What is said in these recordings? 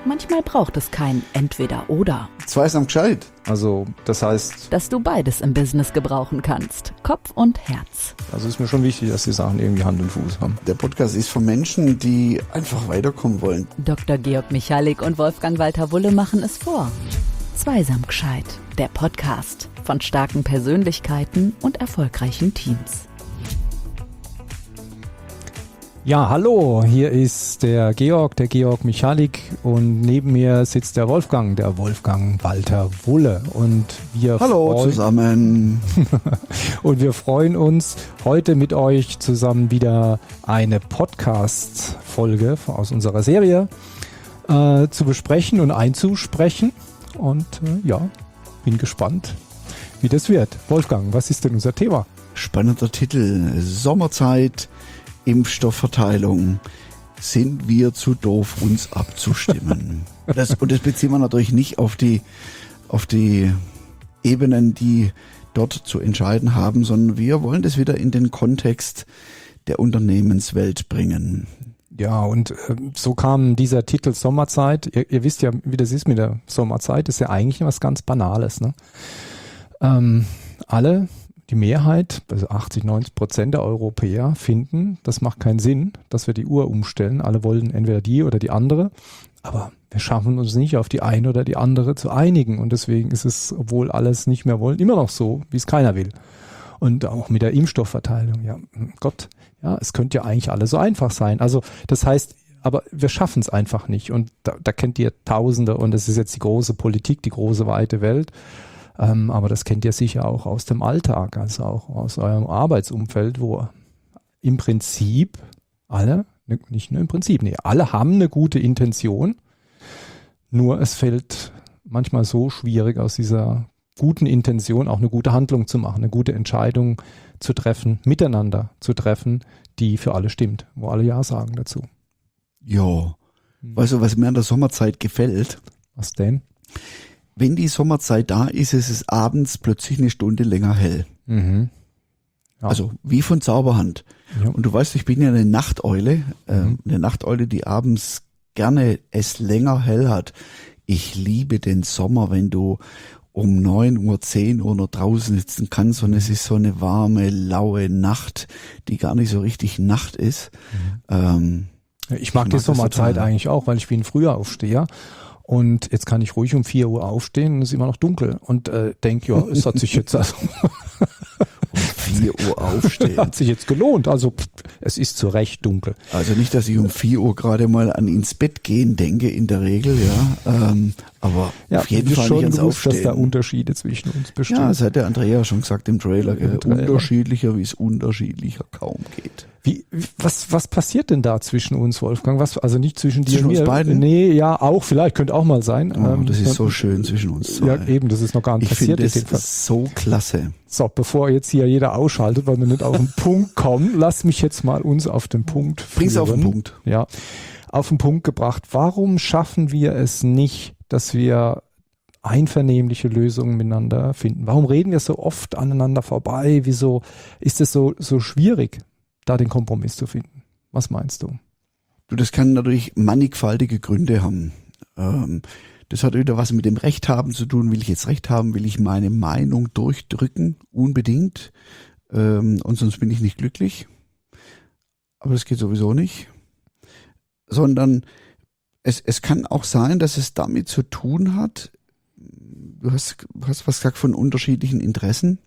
Manchmal braucht es kein Entweder-Oder. Zweisam gescheit. Also das heißt... Dass du beides im Business gebrauchen kannst. Kopf und Herz. Also ist mir schon wichtig, dass die Sachen irgendwie Hand und Fuß haben. Der Podcast ist für Menschen, die einfach weiterkommen wollen. Dr. Georg Michalik und Wolfgang Walter Wulle machen es vor. Zweisam gescheit. Der Podcast von starken Persönlichkeiten und erfolgreichen Teams. Ja, hallo, hier ist der Georg Michalik und neben mir sitzt der Wolfgang Walter Wulle und wir zusammen. Und wir freuen uns, heute mit euch zusammen wieder eine Podcast-Folge aus unserer Serie zu besprechen und einzusprechen und bin gespannt, wie das wird. Wolfgang, was ist denn unser Thema? Spannender Titel, Sommerzeit, Impfstoffverteilung. Sind wir zu doof, uns abzustimmen? Das beziehen wir natürlich nicht auf die Ebenen, die dort zu entscheiden haben, sondern wir wollen das wieder in den Kontext der Unternehmenswelt bringen. Ja, und so kam dieser Titel Sommerzeit. Ihr wisst ja, wie das ist mit der Sommerzeit. Das ist ja eigentlich was ganz Banales, ne? Die Mehrheit, also 80-90% der Europäer finden, das macht keinen Sinn, dass wir die Uhr umstellen. Alle wollen entweder die oder die andere, aber wir schaffen uns nicht auf die eine oder die andere zu einigen und deswegen ist es, obwohl alles nicht mehr wollen, immer noch so, wie es keiner will. Und auch mit der Impfstoffverteilung, ja Gott, ja, es könnte ja eigentlich alles so einfach sein. Also das heißt, aber wir schaffen es einfach nicht und da kennt ihr Tausende und das ist jetzt die große Politik, die große weite Welt. Aber das kennt ihr sicher auch aus dem Alltag, also auch aus eurem Arbeitsumfeld, wo im Prinzip alle haben eine gute Intention, nur es fällt manchmal so schwierig, aus dieser guten Intention auch eine gute Handlung zu machen, eine gute Entscheidung zu treffen, miteinander zu treffen, die für alle stimmt, wo alle Ja sagen dazu. Ja, weißt du, was mir an der Sommerzeit gefällt? Was denn? Wenn die Sommerzeit da ist, ist es abends plötzlich eine Stunde länger hell. Mhm. Ja. Also wie von Zauberhand. Ja. Und du weißt, ich bin ja eine Nachteule, die abends gerne es länger hell hat. Ich liebe den Sommer, wenn du um 9 Uhr, 10 Uhr noch draußen sitzen kannst und es ist so eine warme, laue Nacht, die gar nicht so richtig Nacht ist. Ich mag die Sommerzeit eigentlich auch, weil ich bin früher Aufsteher. Und jetzt kann ich ruhig um 4 Uhr aufstehen und es ist immer noch dunkel und denke, ja, es hat sich jetzt also um 4 Uhr aufstehen. Hat sich jetzt gelohnt, also es ist zu Recht dunkel. Also nicht, dass ich um 4 Uhr gerade mal an ins Bett gehen denke, in der Regel, ja, aber ja, auf jeden Fall nicht ans Aufstehen. Dass da Unterschiede zwischen uns bestehen. Ja, das hat der Andrea schon gesagt im Trailer, unterschiedlicher, wie es unterschiedlicher kaum geht. Was passiert denn da zwischen uns, Wolfgang? Also nicht zwischen dir und mir. Zwischen uns beiden? Nee, ja, auch vielleicht, könnte auch mal sein. Das ist so schön zwischen uns zwei. Ja, eben, das ist noch gar nicht passiert. Ich finde das so klasse. So, bevor jetzt hier jeder ausschaltet, weil wir nicht auf den Punkt kommen, lass mich jetzt mal uns auf den Punkt führen. Bring's auf den Punkt. Ja, auf den Punkt gebracht. Warum schaffen wir es nicht, dass wir einvernehmliche Lösungen miteinander finden? Warum reden wir so oft aneinander vorbei? Wieso ist es so schwierig, da den Kompromiss zu finden? Was meinst du? Das kann natürlich mannigfaltige Gründe haben. Das hat wieder was mit dem Recht haben zu tun. Will ich jetzt Recht haben? Will ich meine Meinung durchdrücken? Unbedingt. Und sonst bin ich nicht glücklich. Aber das geht sowieso nicht. Sondern es kann auch sein, dass es damit zu tun hat, du hast was gesagt von unterschiedlichen Interessen.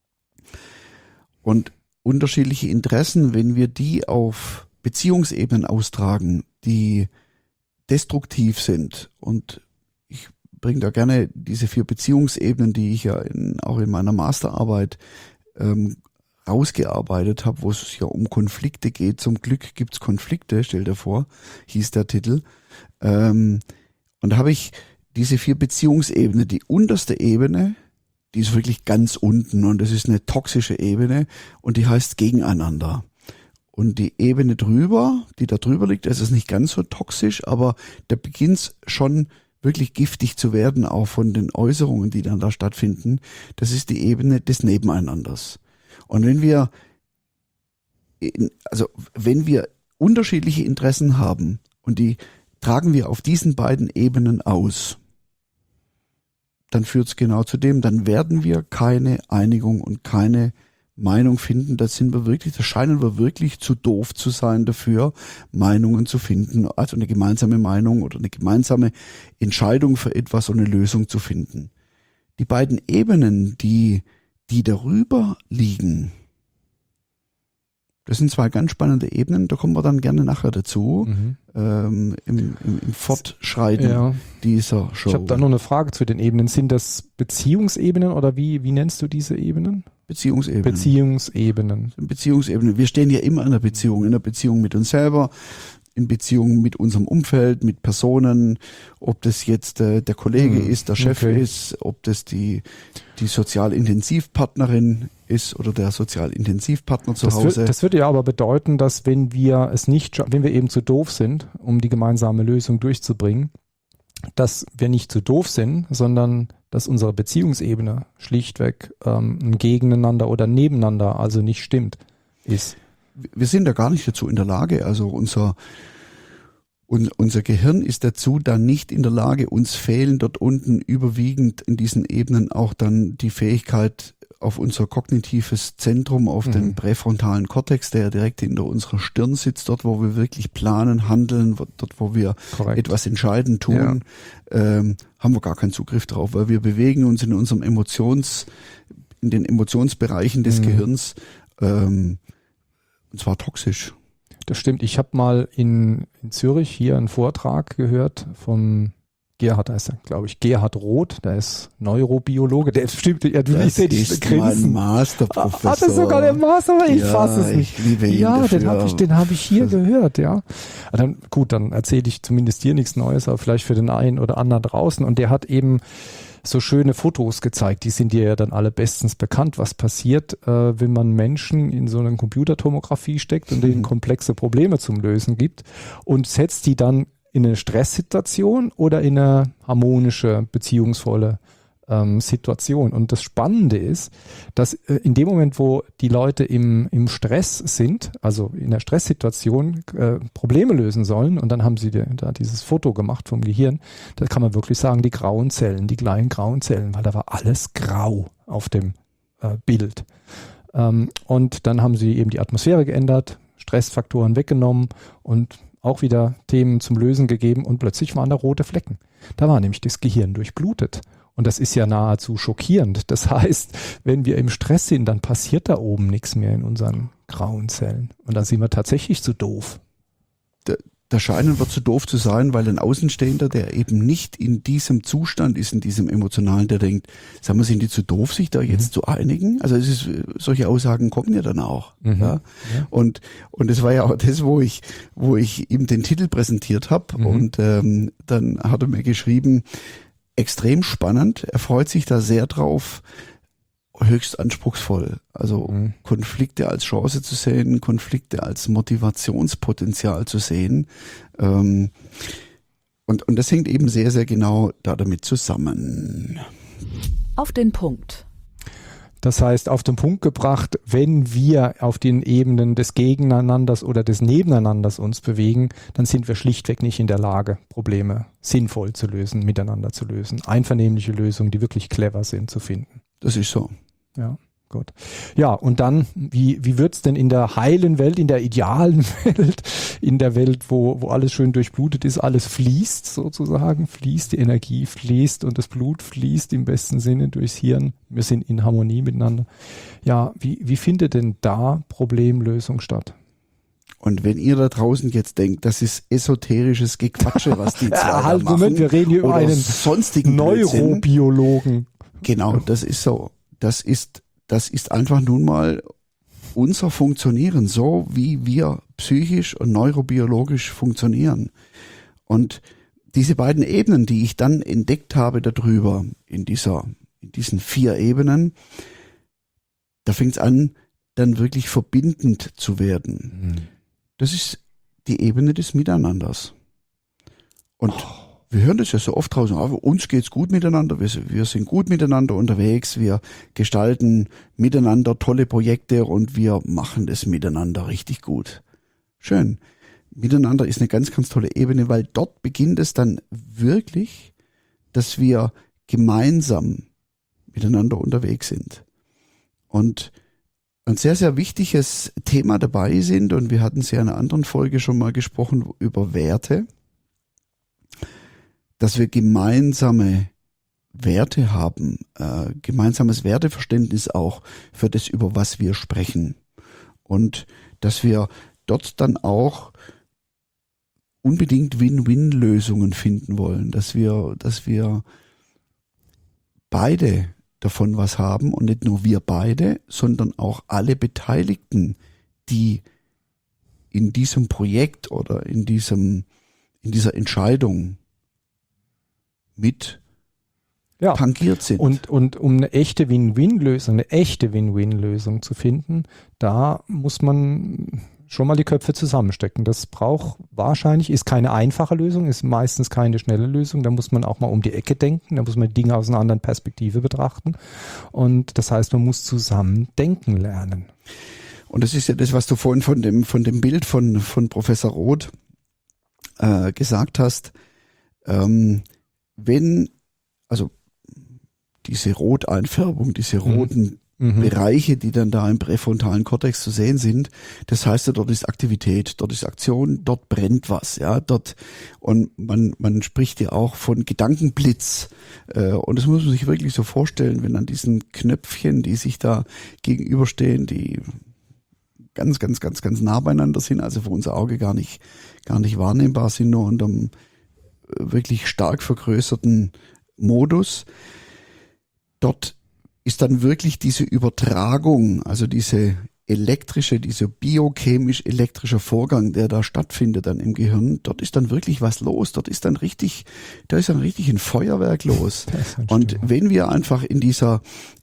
Und unterschiedliche Interessen, wenn wir die auf Beziehungsebenen austragen, die destruktiv sind, und ich bringe da gerne diese 4 Beziehungsebenen, die ich ja auch in meiner Masterarbeit rausgearbeitet habe, wo es ja um Konflikte geht. Zum Glück gibt's Konflikte, stell dir vor, hieß der Titel. Und da habe ich diese 4 Beziehungsebenen, die unterste Ebene, die ist wirklich ganz unten und das ist eine toxische Ebene und die heißt Gegeneinander. Und die Ebene drüber, die da drüber liegt, das ist nicht ganz so toxisch, aber da beginnt's schon wirklich giftig zu werden, auch von den Äußerungen, die dann da stattfinden. Das ist die Ebene des Nebeneinanders. Und wenn wir unterschiedliche Interessen haben und die tragen wir auf diesen beiden Ebenen aus, dann führt es genau zu dem, dann werden wir keine Einigung und keine Meinung finden. Da scheinen wir wirklich zu doof zu sein dafür, Meinungen zu finden, also eine gemeinsame Meinung oder eine gemeinsame Entscheidung für etwas und eine Lösung zu finden. Die beiden Ebenen, die darüber liegen, das sind zwei ganz spannende Ebenen, da kommen wir dann gerne nachher dazu, im Fortschreiten dieser Show. Ich habe da noch eine Frage zu den Ebenen. Sind das Beziehungsebenen oder wie nennst du diese Ebenen? Beziehungsebenen. Wir stehen ja immer in einer Beziehung mit uns selber, in Beziehung mit unserem Umfeld, mit Personen, ob das jetzt der Kollege ist, der Chef ist, ob das die Sozialintensivpartnerin ist oder der Sozialintensivpartner zu Hause. Das würde ja aber bedeuten, dass wenn wir eben zu doof sind, um die gemeinsame Lösung durchzubringen, dass wir nicht zu doof sind, sondern dass unsere Beziehungsebene schlichtweg ein Gegeneinander oder nebeneinander, also nicht stimmt, ist. Wir sind da gar nicht dazu in der Lage, also unser Gehirn ist dazu dann nicht in der Lage, uns fehlen dort unten überwiegend in diesen Ebenen auch dann die Fähigkeit auf unser kognitives Zentrum, auf den präfrontalen Kortex, der ja direkt hinter unserer Stirn sitzt, dort wo wir wirklich planen, handeln, dort wo wir etwas entscheiden, tun, haben wir gar keinen Zugriff drauf, weil wir bewegen uns in unserem in den Emotionsbereichen des Gehirns, und zwar toxisch. Das stimmt. Ich habe mal in Zürich hier einen Vortrag gehört vom Gerhard, heißt er, glaube ich, Gerhard Roth, der ist Neurobiologe, der stimmt, ich sehe dich grinsen. Mein Masterprofessor. Hat er sogar den Master, aber ich fasse es nicht. Ich liebe ihn dafür. Den habe ich hier gehört, ja. Dann erzähle ich zumindest hier nichts Neues, aber vielleicht für den einen oder anderen draußen. Und der hat eben so schöne Fotos gezeigt, die sind dir ja dann alle bestens bekannt, was passiert, wenn man Menschen in so eine Computertomographie steckt und denen komplexe Probleme zum Lösen gibt und setzt die dann in eine Stresssituation oder in eine harmonische, beziehungsvolle Situation. Und das Spannende ist, dass in dem Moment, wo die Leute im Stress sind, also in der Stresssituation Probleme lösen sollen, und dann haben sie da dieses Foto gemacht vom Gehirn, da kann man wirklich sagen, die grauen Zellen, die kleinen grauen Zellen, weil da war alles grau auf dem Bild. Und dann haben sie eben die Atmosphäre geändert, Stressfaktoren weggenommen und auch wieder Themen zum Lösen gegeben und plötzlich waren da rote Flecken. Da war nämlich das Gehirn durchblutet. Und das ist ja nahezu schockierend. Das heißt, wenn wir im Stress sind, dann passiert da oben nichts mehr in unseren grauen Zellen. Und dann sind wir tatsächlich zu doof. Da scheinen wir zu doof zu sein, weil ein Außenstehender, der eben nicht in diesem Zustand ist, in diesem emotionalen, der denkt, sagen wir, sind die zu doof, sich da jetzt zu einigen? Also solche Aussagen kommen ja dann auch. Ja? Und das war ja auch das, wo ich ihm den Titel präsentiert habe. Und dann hat er mir geschrieben, extrem spannend, er freut sich da sehr drauf, höchst anspruchsvoll. Also Konflikte als Chance zu sehen, Konflikte als Motivationspotenzial zu sehen. Und das hängt eben sehr, sehr genau damit zusammen. Auf den Punkt. Das heißt, auf den Punkt gebracht, wenn wir auf den Ebenen des Gegeneinanders oder des Nebeneinanders uns bewegen, dann sind wir schlichtweg nicht in der Lage, Probleme sinnvoll zu lösen, miteinander zu lösen, einvernehmliche Lösungen, die wirklich clever sind, zu finden. Das ist so. Ja, gut. Ja, und dann, wie wird's denn in der heilen Welt, in der idealen Welt, in der Welt, wo alles schön durchblutet ist, alles fließt sozusagen, fließt, die Energie fließt und das Blut fließt im besten Sinne durchs Hirn. Wir sind in Harmonie miteinander. Ja, wie findet denn da Problemlösung statt? Und wenn ihr da draußen jetzt denkt, das ist esoterisches Gequatsche, was die zwei da machen, Moment, wir reden hier über einen sonstigen Neurobiologen. Genau, das ist so. Das ist einfach nun mal unser Funktionieren, so wie wir psychisch und neurobiologisch funktionieren. Und diese beiden Ebenen, die ich dann entdeckt habe darüber, in diesen 4 Ebenen, da fängt es an, dann wirklich verbindend zu werden. Das ist die Ebene des Miteinanders. Und wir hören das ja so oft draußen, aber uns geht's gut miteinander, wir sind gut miteinander unterwegs, wir gestalten miteinander tolle Projekte und wir machen das miteinander richtig gut. Schön. miteinander ist eine ganz, ganz tolle Ebene, weil dort beginnt es dann wirklich, dass wir gemeinsam miteinander unterwegs sind. Und ein sehr, sehr wichtiges Thema dabei sind, und wir hatten es ja in einer anderen Folge schon mal gesprochen, über Werte, dass wir gemeinsame Werte haben, gemeinsames Werteverständnis auch für das, über was wir sprechen. Und dass wir dort dann auch unbedingt Win-Win-Lösungen finden wollen, dass wir beide davon was haben und nicht nur wir beide, sondern auch alle Beteiligten, die in diesem Projekt oder in dieser Entscheidung mit tangiert sind. Und um eine echte Win-Win-Lösung zu finden, da muss man schon mal die Köpfe zusammenstecken. Das ist keine einfache Lösung, ist meistens keine schnelle Lösung. Da muss man auch mal um die Ecke denken, da muss man Dinge aus einer anderen Perspektive betrachten. Und das heißt, man muss zusammen denken lernen. Und das ist ja das, was du vorhin von dem Bild von Professor Roth gesagt hast. Also diese Roteinfärbung, diese roten Bereiche, die dann da im präfrontalen Kortex zu sehen sind, das heißt ja, dort ist Aktivität, dort ist Aktion, dort brennt was, ja, und man spricht ja auch von Gedankenblitz, und das muss man sich wirklich so vorstellen, wenn an diesen Knöpfchen, die sich da gegenüberstehen, die ganz, ganz, ganz, ganz nah beieinander sind, also für unser Auge gar nicht wahrnehmbar sind, nur unter einem wirklich stark vergrößerten Modus, dort ist dann wirklich diese Übertragung, also diese biochemisch-elektrische Vorgang, der da stattfindet dann im Gehirn, dort ist dann wirklich was los, da ist dann richtig ein Feuerwerk los. Und wenn wir einfach in dieser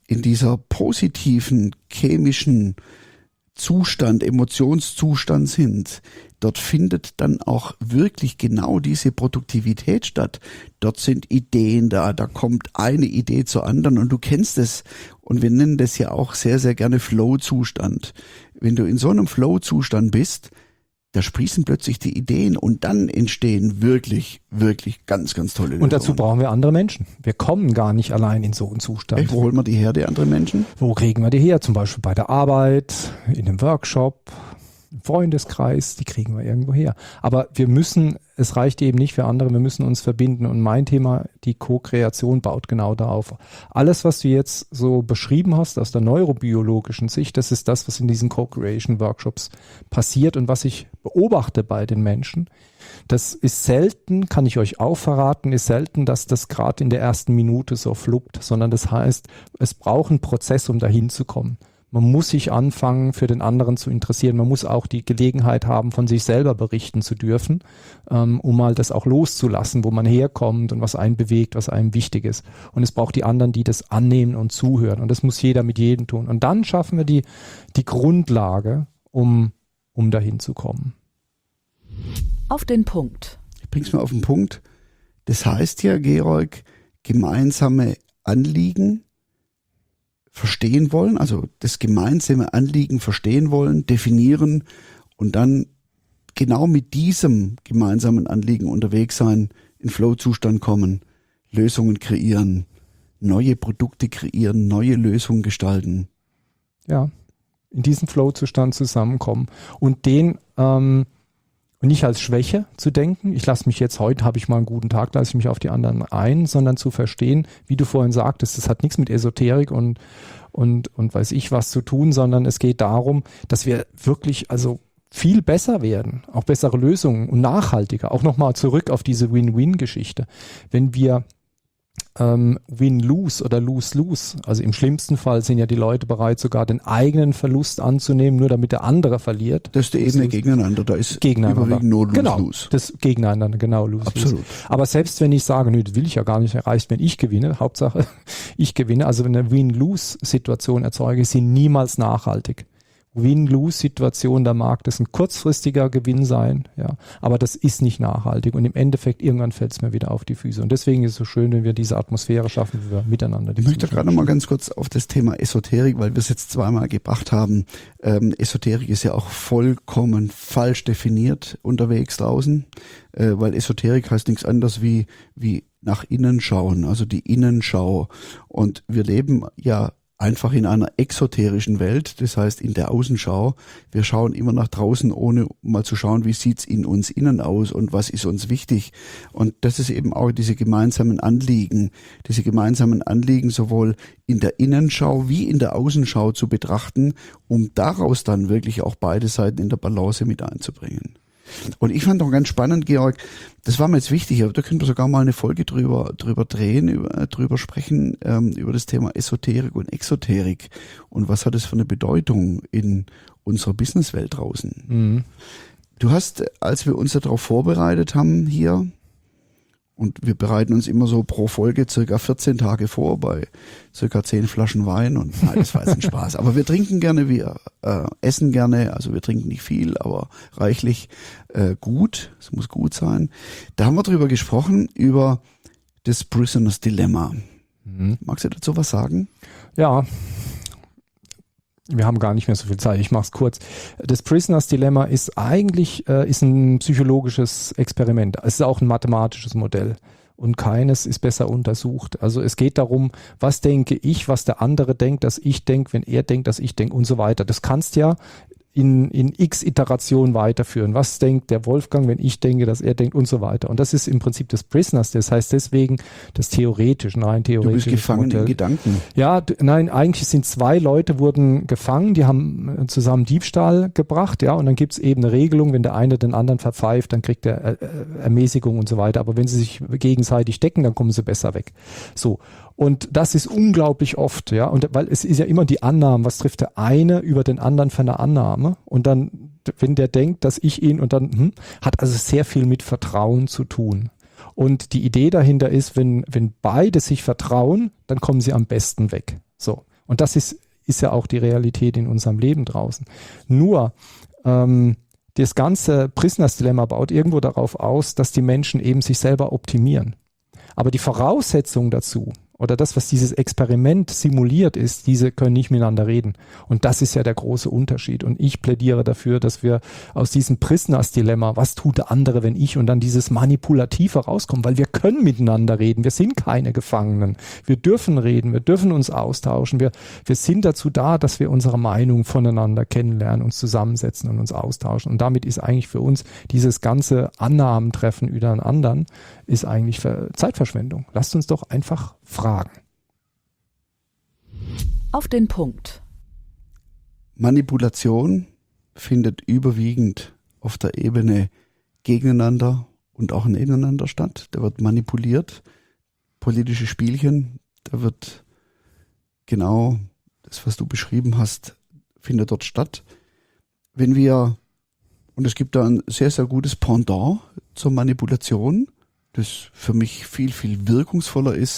positiven chemischen Zustand, Emotionszustand sind, dort findet dann auch wirklich genau diese Produktivität statt. Dort sind Ideen da kommt eine Idee zur anderen, und du kennst es, und wir nennen das ja auch sehr, sehr gerne Flow-Zustand. Wenn du in so einem Flow-Zustand bist, da sprießen plötzlich die Ideen, und dann entstehen wirklich, wirklich ganz, ganz tolle Lösungen. Und dazu brauchen wir andere Menschen. Wir kommen gar nicht allein in so einen Zustand. Echt? Wo holen wir die her, die anderen Menschen? Wo kriegen wir die her? Zum Beispiel bei der Arbeit, in einem Workshop, im Freundeskreis, die kriegen wir irgendwo her. Aber es reicht eben nicht für andere, wir müssen uns verbinden. Und mein Thema, die Co-Kreation, baut genau darauf. Alles, was du jetzt so beschrieben hast aus der neurobiologischen Sicht, das ist das, was in diesen Co-Creation-Workshops passiert und was ich beobachte bei den Menschen. Das ist selten, kann ich euch auch verraten, ist selten, dass das gerade in der ersten Minute so fluppt, sondern das heißt, es braucht einen Prozess, um dahin zu kommen. Man muss sich anfangen, für den anderen zu interessieren. Man muss auch die Gelegenheit haben, von sich selber berichten zu dürfen, um mal das auch loszulassen, wo man herkommt und was einen bewegt, was einem wichtig ist. Und es braucht die anderen, die das annehmen und zuhören. Und das muss jeder mit jedem tun. Und dann schaffen wir die Grundlage, um dahin zu kommen. Auf den Punkt. Ich bring's mal auf den Punkt. Das heißt ja, Georg, gemeinsame Anliegen verstehen wollen, also das gemeinsame Anliegen verstehen wollen, definieren und dann genau mit diesem gemeinsamen Anliegen unterwegs sein, in Flow-Zustand kommen, Lösungen kreieren, neue Produkte kreieren, neue Lösungen gestalten. Ja, in diesen Flow-Zustand zusammenkommen und den nicht als Schwäche zu denken, heute habe ich mal einen guten Tag, lasse ich mich auf die anderen ein, sondern zu verstehen, wie du vorhin sagtest, das hat nichts mit Esoterik und weiß ich was zu tun, sondern es geht darum, dass wir wirklich viel besser werden, auch bessere Lösungen und nachhaltiger, auch nochmal zurück auf diese Win-Win-Geschichte. Wenn wir Win-Lose oder Lose-Lose, also im schlimmsten Fall sind ja die Leute bereit, sogar den eigenen Verlust anzunehmen, nur damit der andere verliert. Das ist die Ebene gegeneinander, da ist überwiegend nur Lose-Lose. Genau, das Gegeneinander, genau, Lose-Lose. Absolut. Aber selbst wenn ich sage, nö, das will ich ja gar nicht, reicht, wenn ich gewinne, Hauptsache ich gewinne, also wenn eine Win-Lose-Situation erzeuge, sind niemals nachhaltig. Win-Lose-Situation, da mag das ein kurzfristiger Gewinn sein, ja, aber das ist nicht nachhaltig und im Endeffekt irgendwann fällt es mir wieder auf die Füße und deswegen ist es so schön, wenn wir diese Atmosphäre schaffen, wie wir miteinander. Ich möchte gerade noch mal ganz kurz auf das Thema Esoterik, weil wir es jetzt zweimal gebracht haben. Esoterik ist ja auch vollkommen falsch definiert unterwegs draußen, weil Esoterik heißt nichts anderes wie nach innen schauen, also die Innenschau, und wir leben ja einfach in einer exoterischen Welt, das heißt in der Außenschau. Wir schauen immer nach draußen, ohne mal zu schauen, wie sieht's in uns innen aus und was ist uns wichtig. Und das ist eben auch diese gemeinsamen Anliegen sowohl in der Innenschau wie in der Außenschau zu betrachten, um daraus dann wirklich auch beide Seiten in der Balance mit einzubringen. Und ich fand auch ganz spannend, Georg, das war mir jetzt wichtig, aber da können wir sogar mal eine Folge drüber drehen, drüber sprechen, über das Thema Esoterik und Exoterik und was hat es für eine Bedeutung in unserer Businesswelt draußen. Mhm. Du hast, als wir uns darauf vorbereitet haben hier, und wir bereiten uns immer so pro Folge circa 14 Tage vor bei circa 10 Flaschen Wein und nein, das war jetzt ein Spaß. Aber wir trinken gerne, wir essen gerne, also wir trinken nicht viel, aber reichlich gut. Es muss gut sein. Da haben wir drüber gesprochen, über das Prisoner's Dilemma. Mhm. Magst du dazu was sagen? Ja. Wir haben gar nicht mehr so viel Zeit, ich mache es kurz. Das Prisoner's Dilemma ist eigentlich ist ein psychologisches Experiment. Es ist auch ein mathematisches Modell und keines ist besser untersucht. Also es geht darum, was denke ich, was der andere denkt, dass ich denke, wenn er denkt, dass ich denke und so weiter. Das kannst ja in x Iterationen weiterführen. Was denkt der Wolfgang, wenn ich denke, dass er denkt und so weiter. Und das ist im Prinzip das Prisoners. Das heißt deswegen das theoretisch. Du bist gefangen Modell. In Gedanken. Ja, nein, eigentlich sind 2 Leute wurden gefangen, die haben zusammen Diebstahl gebracht, ja, und dann gibt's eben eine Regelung, wenn der eine den anderen verpfeift, dann kriegt er Ermäßigung und so weiter. Aber wenn sie sich gegenseitig decken, dann kommen sie besser weg. So. Und das ist unglaublich oft, ja, und weil es ist ja immer die Annahme, was trifft der eine über den anderen für eine Annahme und dann, wenn der denkt, dass ich ihn und dann, hat also sehr viel mit Vertrauen zu tun. Und die Idee dahinter ist, wenn beide sich vertrauen, dann kommen sie am besten weg. So. Und das ist ja auch die Realität in unserem Leben draußen. Nur, das ganze Prisoner's Dilemma baut irgendwo darauf aus, dass die Menschen eben sich selber optimieren. Aber die Voraussetzung dazu, oder das, was dieses Experiment simuliert ist, diese können nicht miteinander reden. Und das ist ja der große Unterschied. Und ich plädiere dafür, dass wir aus diesem Prisoner's Dilemma, was tut der andere, wenn ich, und dann dieses Manipulative rauskommen, weil wir können miteinander reden. Wir sind keine Gefangenen. Wir dürfen reden, wir dürfen uns austauschen. Wir sind dazu da, dass wir unsere Meinung voneinander kennenlernen, uns zusammensetzen und uns austauschen. Und damit ist eigentlich für uns dieses ganze Annahmen-Treffen über einen anderen, ist eigentlich Zeitverschwendung. Lasst uns doch einfach fragen. Auf den Punkt. Manipulation findet überwiegend auf der Ebene gegeneinander und auch nebeneinander statt. Da wird manipuliert, politische Spielchen, da wird genau das, was du beschrieben hast, findet dort statt. Wenn wir, und es gibt da ein sehr, sehr gutes Pendant zur Manipulation, das für mich viel, viel wirkungsvoller ist.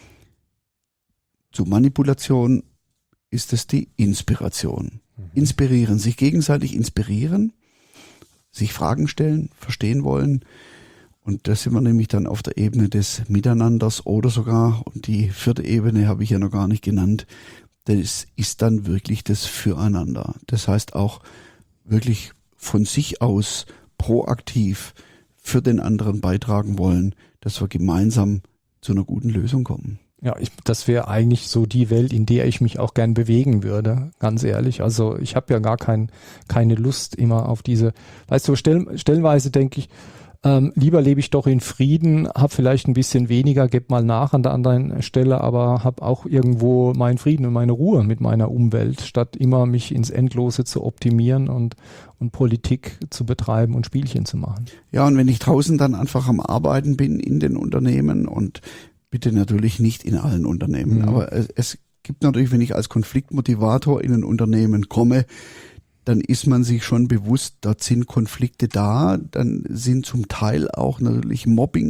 Zur Manipulation ist es die Inspiration. Inspirieren, sich gegenseitig inspirieren, sich Fragen stellen, verstehen wollen. Und da sind wir nämlich dann auf der Ebene des Miteinanders oder sogar, und die 4. Ebene habe ich ja noch gar nicht genannt, das ist dann wirklich das Füreinander. Das heißt auch wirklich von sich aus proaktiv für den anderen beitragen wollen, dass wir gemeinsam zu einer guten Lösung kommen. Ja, das wäre eigentlich so die Welt, in der ich mich auch gern bewegen würde, ganz ehrlich. Also ich habe ja gar keine Lust immer auf diese, weißt du, stellenweise denke ich, lieber lebe ich doch in Frieden, habe vielleicht ein bisschen weniger, gebe mal nach an der anderen Stelle, aber habe auch irgendwo meinen Frieden und meine Ruhe mit meiner Umwelt, statt immer mich ins Endlose zu optimieren und Politik zu betreiben und Spielchen zu machen. Ja, und wenn ich draußen dann einfach am Arbeiten bin in den Unternehmen, und bitte natürlich nicht in allen Unternehmen, aber es gibt natürlich, wenn ich als Konfliktmotivator in ein Unternehmen komme, dann ist man sich schon bewusst, dort sind Konflikte da, dann sind zum Teil auch natürlich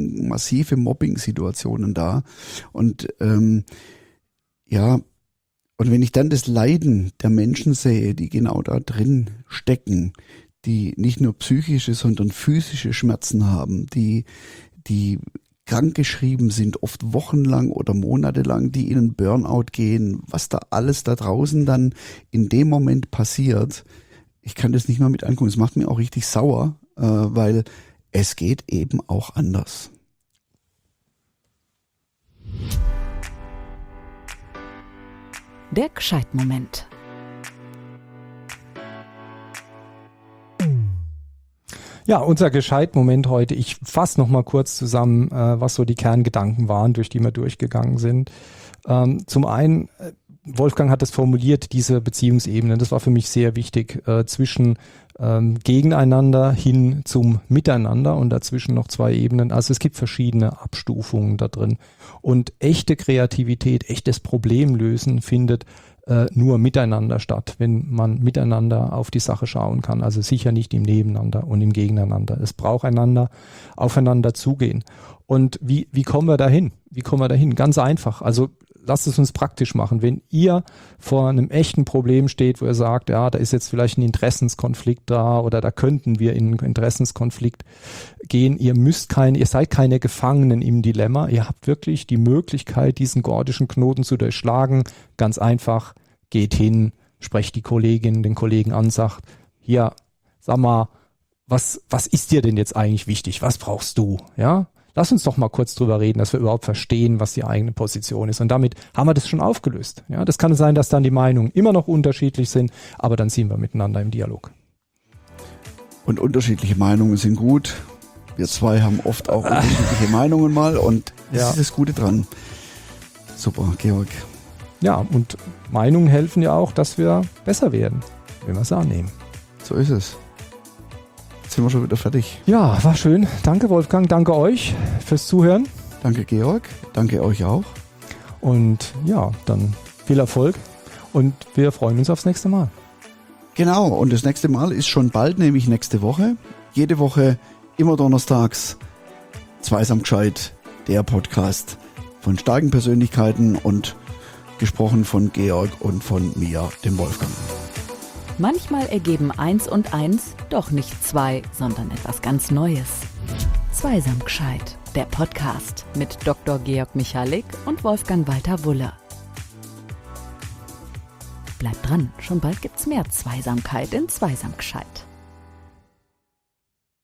massive Mobbing-Situationen da. Und ja, Und wenn ich dann das Leiden der Menschen sehe, die genau da drin stecken, die nicht nur psychische, sondern physische Schmerzen haben, die krankgeschrieben sind, oft wochenlang oder monatelang, die in einen Burnout gehen, was da alles da draußen dann in dem Moment passiert, ich kann das nicht mehr mit angucken. Es macht mir auch richtig sauer, weil es geht eben auch anders. Der Gescheit-Moment. Ja, unser Gescheit-Moment heute. Ich fasse noch mal kurz zusammen, was so die Kerngedanken waren, durch die wir durchgegangen sind. Zum einen, Wolfgang hat es formuliert, diese Beziehungsebene, das war für mich sehr wichtig, zwischen Gegeneinander hin zum Miteinander und dazwischen noch 2 Ebenen. Also es gibt verschiedene Abstufungen da drin. Und echte Kreativität, echtes Problemlösen findet nur miteinander statt, wenn man miteinander auf die Sache schauen kann. Also sicher nicht im Nebeneinander und im Gegeneinander. Es braucht einander, aufeinander zugehen. Und wie kommen wir dahin? Wie kommen wir dahin? Ganz einfach. Also lasst es uns praktisch machen. Wenn ihr vor einem echten Problem steht, wo ihr sagt, ja, da ist jetzt vielleicht ein Interessenskonflikt da oder da könnten wir in einen Interessenskonflikt gehen, ihr seid keine Gefangenen im Dilemma. Ihr habt wirklich die Möglichkeit, diesen gordischen Knoten zu durchschlagen. Ganz einfach, geht hin, sprecht die Kollegin, den Kollegen an, sagt, hier, sag mal, was ist dir denn jetzt eigentlich wichtig? Was brauchst du? Ja? Lass uns doch mal kurz drüber reden, dass wir überhaupt verstehen, was die eigene Position ist. Und damit haben wir das schon aufgelöst. Ja, das kann sein, dass dann die Meinungen immer noch unterschiedlich sind, aber dann sind wir miteinander im Dialog. Und unterschiedliche Meinungen sind gut. Wir 2 haben oft auch unterschiedliche Meinungen mal und das ist das Gute dran. Super, Georg. Ja, und Meinungen helfen ja auch, dass wir besser werden, wenn wir es annehmen. So ist es. Jetzt sind wir schon wieder fertig. Ja, war schön. Danke Wolfgang, danke euch fürs Zuhören. Danke Georg, danke euch auch. Und ja, dann viel Erfolg und wir freuen uns aufs nächste Mal. Genau, und das nächste Mal ist schon bald, nämlich nächste Woche. Jede Woche, immer donnerstags, Zweisam gescheit, der Podcast von starken Persönlichkeiten und gesprochen von Georg und von mir, dem Wolfgang. Manchmal ergeben 1 und 1 doch nicht 2, sondern etwas ganz Neues. Zweisam gescheit, der Podcast mit Dr. Georg Michalik und Wolfgang Walter Wulle. Bleibt dran, schon bald gibt's mehr Zweisamkeit in Zweisam gescheit.